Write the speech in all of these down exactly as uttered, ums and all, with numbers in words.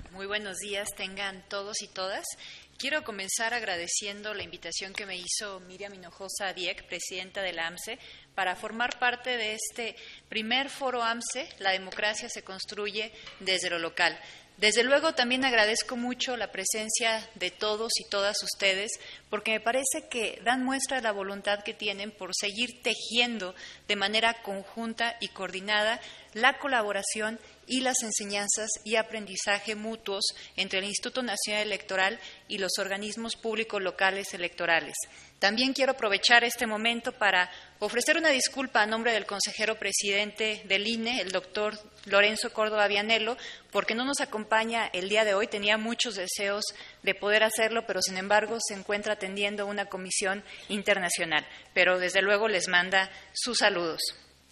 Muy buenos días, tengan todos y todas. Quiero comenzar agradeciendo la invitación que me hizo Miriam Hinojosa Dieck, presidenta de la A M C E, para formar parte de este primer foro A M C E, La democracia se construye desde lo local. Desde luego también agradezco mucho la presencia de todos y todas ustedes, porque me parece que dan muestra de la voluntad que tienen por seguir tejiendo de manera conjunta y coordinada la colaboración y las enseñanzas y aprendizaje mutuos entre el Instituto Nacional Electoral y los organismos públicos locales electorales. También quiero aprovechar este momento para ofrecer una disculpa a nombre del consejero presidente del I N E, el doctor Lorenzo Córdoba Vianello, porque no nos acompaña el día de hoy. Tenía muchos deseos de poder hacerlo, pero sin embargo se encuentra atendiendo una comisión internacional. Pero desde luego les manda sus saludos.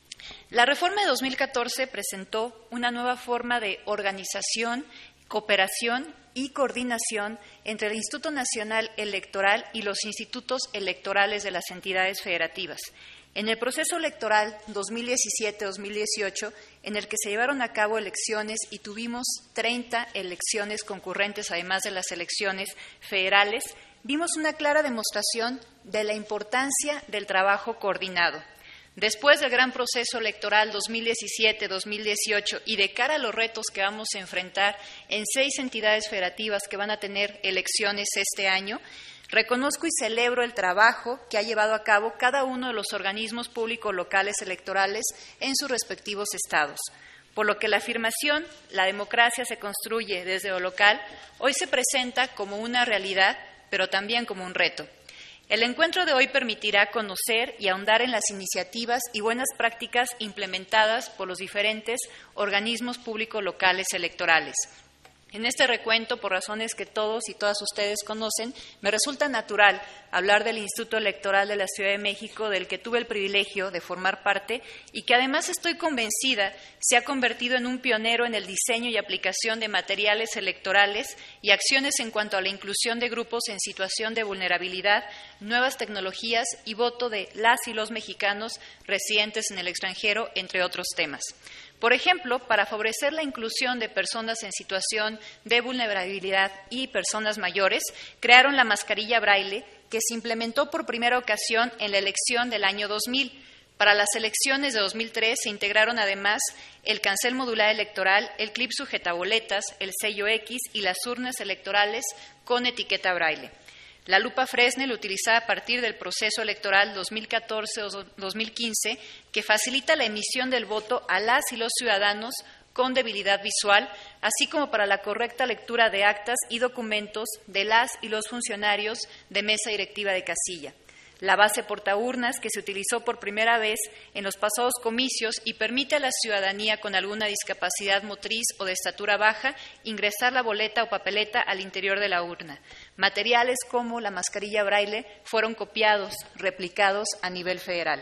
La reforma de dos mil catorce presentó una nueva forma de organización, cooperación y coordinación entre el Instituto Nacional Electoral y los institutos electorales de las entidades federativas. En el proceso electoral dos mil diecisiete dos mil dieciocho, en el que se llevaron a cabo elecciones y tuvimos treinta elecciones concurrentes, además de las elecciones federales, vimos una clara demostración de la importancia del trabajo coordinado. Después del gran proceso electoral dos mil diecisiete dos mil dieciocho y de cara a los retos que vamos a enfrentar en seis entidades federativas que van a tener elecciones este año, reconozco y celebro el trabajo que ha llevado a cabo cada uno de los organismos públicos locales electorales en sus respectivos estados. Por lo que la afirmación «la democracia se construye desde lo local» hoy se presenta como una realidad, pero también como un reto. El encuentro de hoy permitirá conocer y ahondar en las iniciativas y buenas prácticas implementadas por los diferentes organismos públicos locales electorales. En este recuento, por razones que todos y todas ustedes conocen, me resulta natural hablar del Instituto Electoral de la Ciudad de México, del que tuve el privilegio de formar parte y que además estoy convencida se ha convertido en un pionero en el diseño y aplicación de materiales electorales y acciones en cuanto a la inclusión de grupos en situación de vulnerabilidad, nuevas tecnologías y voto de las y los mexicanos residentes en el extranjero, entre otros temas. Por ejemplo, para favorecer la inclusión de personas en situación de vulnerabilidad y personas mayores, crearon la mascarilla braille, que se implementó por primera ocasión en la elección del año dos mil. Para las elecciones de dos mil tres se integraron además el cancel modular electoral, el clip sujetaboletas, el sello X y las urnas electorales con etiqueta braille. La lupa Fresnel, utilizada a partir del proceso electoral dos mil catorce dos mil quince, que facilita la emisión del voto a las y los ciudadanos con debilidad visual, así como para la correcta lectura de actas y documentos de las y los funcionarios de mesa directiva de casilla. La base portaurnas, que se utilizó por primera vez en los pasados comicios y permite a la ciudadanía con alguna discapacidad motriz o de estatura baja ingresar la boleta o papeleta al interior de la urna. Materiales como la mascarilla braille fueron copiados, replicados a nivel federal.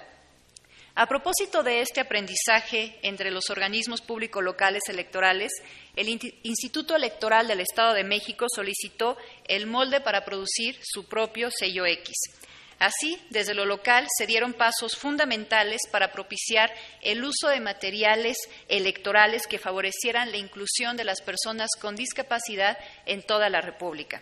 A propósito de este aprendizaje entre los organismos públicos locales electorales, el Instituto Electoral del Estado de México solicitó el molde para producir su propio sello X. Así, desde lo local se dieron pasos fundamentales para propiciar el uso de materiales electorales que favorecieran la inclusión de las personas con discapacidad en toda la República.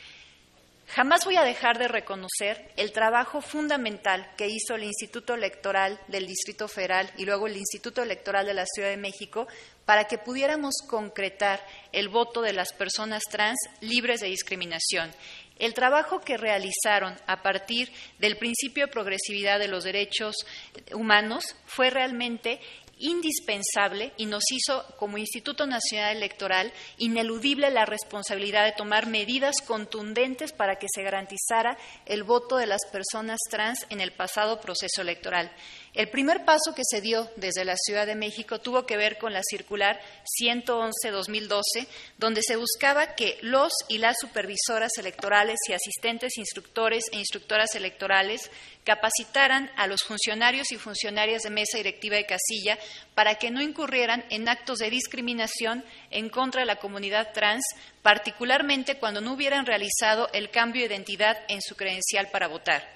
Jamás voy a dejar de reconocer el trabajo fundamental que hizo el Instituto Electoral del Distrito Federal y luego el Instituto Electoral de la Ciudad de México para que pudiéramos concretar el voto de las personas trans libres de discriminación. El trabajo que realizaron a partir del principio de progresividad de los derechos humanos fue realmente indispensable y nos hizo, como Instituto Nacional Electoral, ineludible la responsabilidad de tomar medidas contundentes para que se garantizara el voto de las personas trans en el pasado proceso electoral. El primer paso que se dio desde la Ciudad de México tuvo que ver con la circular ciento once dos mil doce, donde se buscaba que los y las supervisoras electorales y asistentes instructores e instructoras electorales capacitaran a los funcionarios y funcionarias de mesa directiva de casilla para que no incurrieran en actos de discriminación en contra de la comunidad trans, particularmente cuando no hubieran realizado el cambio de identidad en su credencial para votar.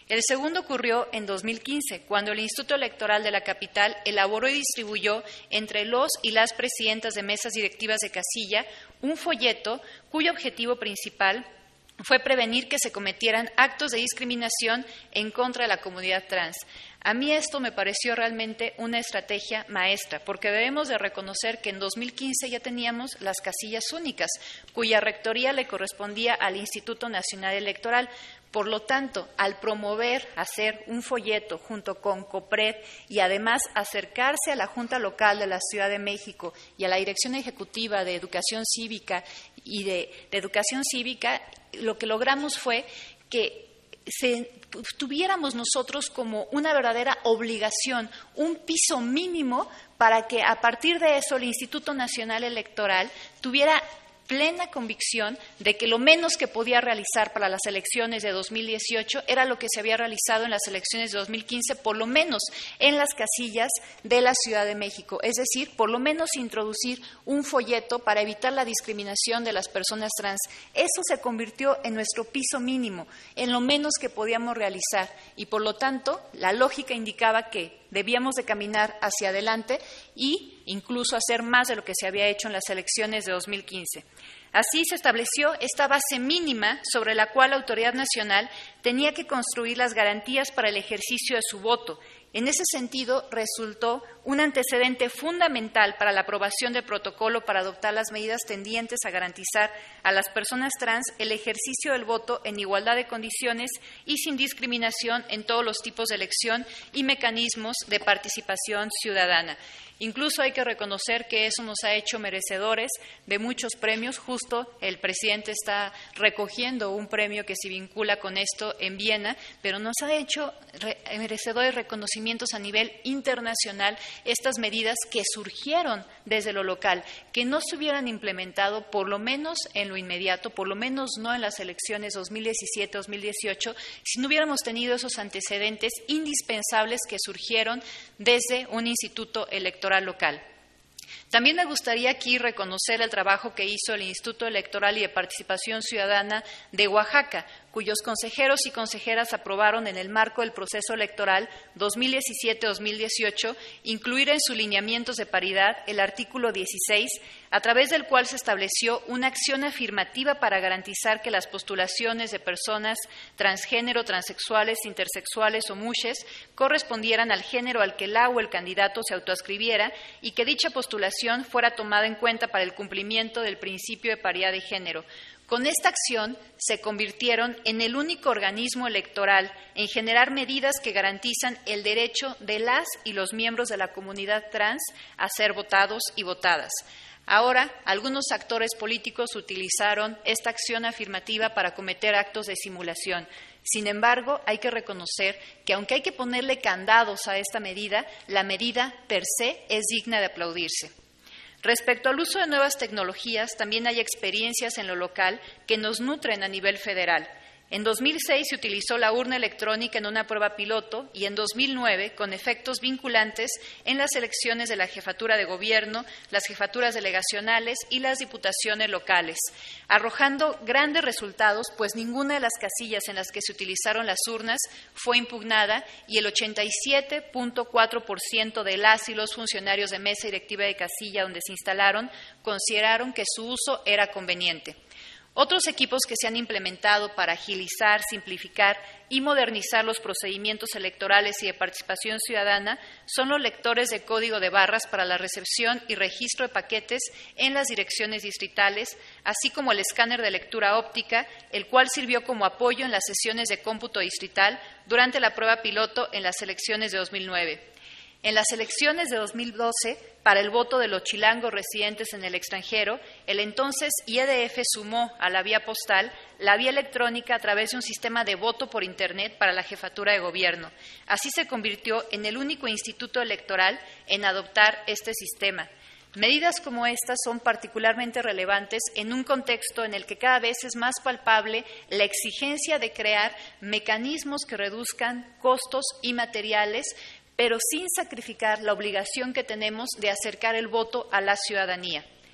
El segundo ocurrió en dos mil quince, cuando el Instituto Electoral de la capital elaboró y distribuyó entre los y las presidentas de mesas directivas de casilla un folleto cuyo objetivo principal fue prevenir que se cometieran actos de discriminación en contra de la comunidad trans. A mí esto me pareció realmente una estrategia maestra, porque debemos de reconocer que en dos mil quince ya teníamos las casillas únicas, cuya rectoría le correspondía al Instituto Nacional Electoral. Por lo tanto, al promover hacer un folleto junto con COPRED y además acercarse a la Junta Local de la Ciudad de México y a la Dirección Ejecutiva de Educación Cívica y de, de Educación Cívica, lo que logramos fue que se, tuviéramos nosotros como una verdadera obligación, un piso mínimo para que a partir de eso el Instituto Nacional Electoral tuviera plena convicción de que lo menos que podía realizar para las elecciones de dos mil dieciocho era lo que se había realizado en las elecciones de dos mil quince, por lo menos en las casillas de la Ciudad de México, es decir, por lo menos introducir un folleto para evitar la discriminación de las personas trans. Eso se convirtió en nuestro piso mínimo, en lo menos que podíamos realizar y, por lo tanto, la lógica indicaba que debíamos de caminar hacia adelante y incluso hacer más de lo que se había hecho en las elecciones de dos mil quince. Así se estableció esta base mínima sobre la cual la autoridad nacional tenía que construir las garantías para el ejercicio de su voto. En ese sentido, resultó un antecedente fundamental para la aprobación del protocolo para adoptar las medidas tendientes a garantizar a las personas trans el ejercicio del voto en igualdad de condiciones y sin discriminación en todos los tipos de elección y mecanismos de participación ciudadana. Incluso hay que reconocer que eso nos ha hecho merecedores de muchos premios. Justo el presidente está recogiendo un premio que se vincula con esto en Viena, pero nos ha hecho merecedores de reconocimientos a nivel internacional estas medidas que surgieron desde lo local, que no se hubieran implementado por lo menos en lo inmediato, por lo menos no en las elecciones dos mil diecisiete dos mil dieciocho, si no hubiéramos tenido esos antecedentes indispensables que surgieron desde un instituto electoral local. También me gustaría aquí reconocer el trabajo que hizo el Instituto Electoral y de Participación Ciudadana de Oaxaca, cuyos consejeros y consejeras aprobaron en el marco del proceso electoral dos mil diecisiete dos mil dieciocho incluir en sus lineamientos de paridad el artículo dieciséis, a través del cual se estableció una acción afirmativa para garantizar que las postulaciones de personas transgénero, transexuales, intersexuales o mushes correspondieran al género al que la o el candidato se autoascribiera y que dicha postulación fuera tomada en cuenta para el cumplimiento del principio de paridad de género. Con esta acción se convirtieron en el único organismo electoral en generar medidas que garantizan el derecho de las y los miembros de la comunidad trans a ser votados y votadas. Ahora, algunos actores políticos utilizaron esta acción afirmativa para cometer actos de simulación. Sin embargo, hay que reconocer que aunque hay que ponerle candados a esta medida, la medida per se es digna de aplaudirse. Respecto al uso de nuevas tecnologías, también hay experiencias en lo local que nos nutren a nivel federal. En dos mil seis se utilizó la urna electrónica en una prueba piloto y en dos mil nueve con efectos vinculantes en las elecciones de la jefatura de gobierno, las jefaturas delegacionales y las diputaciones locales, arrojando grandes resultados, pues ninguna de las casillas en las que se utilizaron las urnas fue impugnada y el ochenta y siete punto cuatro por ciento de las y los funcionarios de mesa directiva de casilla donde se instalaron consideraron que su uso era conveniente. Otros equipos que se han implementado para agilizar, simplificar y modernizar los procedimientos electorales y de participación ciudadana son los lectores de código de barras para la recepción y registro de paquetes en las direcciones distritales, así como el escáner de lectura óptica, el cual sirvió como apoyo en las sesiones de cómputo distrital durante la prueba piloto en las elecciones de dos mil nueve. En las elecciones de dos mil doce, para el voto de los chilangos residentes en el extranjero, el entonces I E D F sumó a la vía postal la vía electrónica a través de un sistema de voto por Internet para la jefatura de gobierno. Así se convirtió en el único instituto electoral en adoptar este sistema. Medidas como estas son particularmente relevantes en un contexto en el que cada vez es más palpable la exigencia de crear mecanismos que reduzcan costos y materiales, pero sin sacrificar la obligación que tenemos de acercar el voto a la ciudadanía.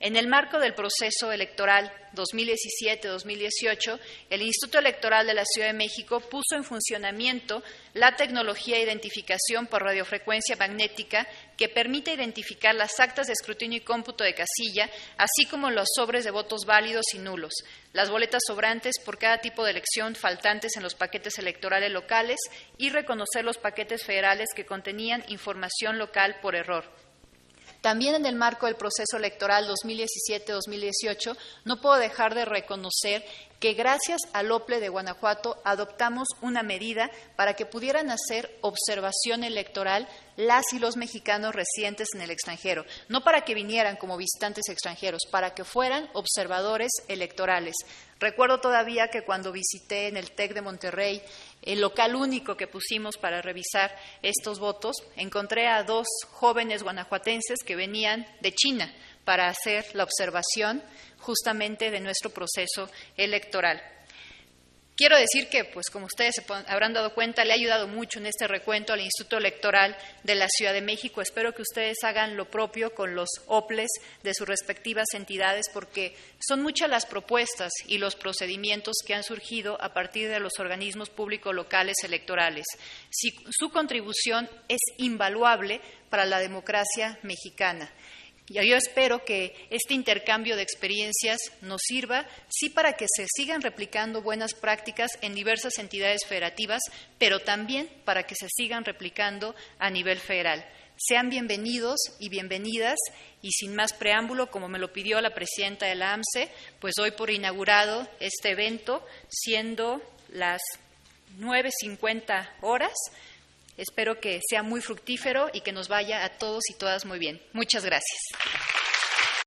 En el marco del proceso electoral dos mil diecisiete dos mil dieciocho, el Instituto Electoral de la Ciudad de México puso en funcionamiento la tecnología de identificación por radiofrecuencia magnética que permite identificar las actas de escrutinio y cómputo de casilla, así como los sobres de votos válidos y nulos, las boletas sobrantes por cada tipo de elección faltantes en los paquetes electorales locales y reconocer los paquetes federales que contenían información local por error. También en el marco del proceso electoral dos mil diecisiete dos mil dieciocho, no puedo dejar de reconocer que gracias al OPLE de Guanajuato adoptamos una medida para que pudieran hacer observación electoral las y los mexicanos residentes en el extranjero, no para que vinieran como visitantes extranjeros, para que fueran observadores electorales. Recuerdo todavía que cuando visité en el TEC de Monterrey, el local único que pusimos para revisar estos votos, encontré a dos jóvenes guanajuatenses que venían de China para hacer la observación justamente de nuestro proceso electoral. Quiero decir que, pues, como ustedes se habrán dado cuenta, le ha ayudado mucho en este recuento al Instituto Electoral de la Ciudad de México. Espero que ustedes hagan lo propio con los OPLES de sus respectivas entidades, porque son muchas las propuestas y los procedimientos que han surgido a partir de los organismos públicos locales electorales. Si, su contribución es invaluable para la democracia mexicana. Yo espero que este intercambio de experiencias nos sirva, sí, para que se sigan replicando buenas prácticas en diversas entidades federativas, pero también para que se sigan replicando a nivel federal. Sean bienvenidos y bienvenidas, y sin más preámbulo, como me lo pidió la presidenta de la AMCE, pues doy por inaugurado este evento, siendo las nueve cincuenta horas. Espero que sea muy fructífero y que nos vaya a todos y todas muy bien. Muchas gracias.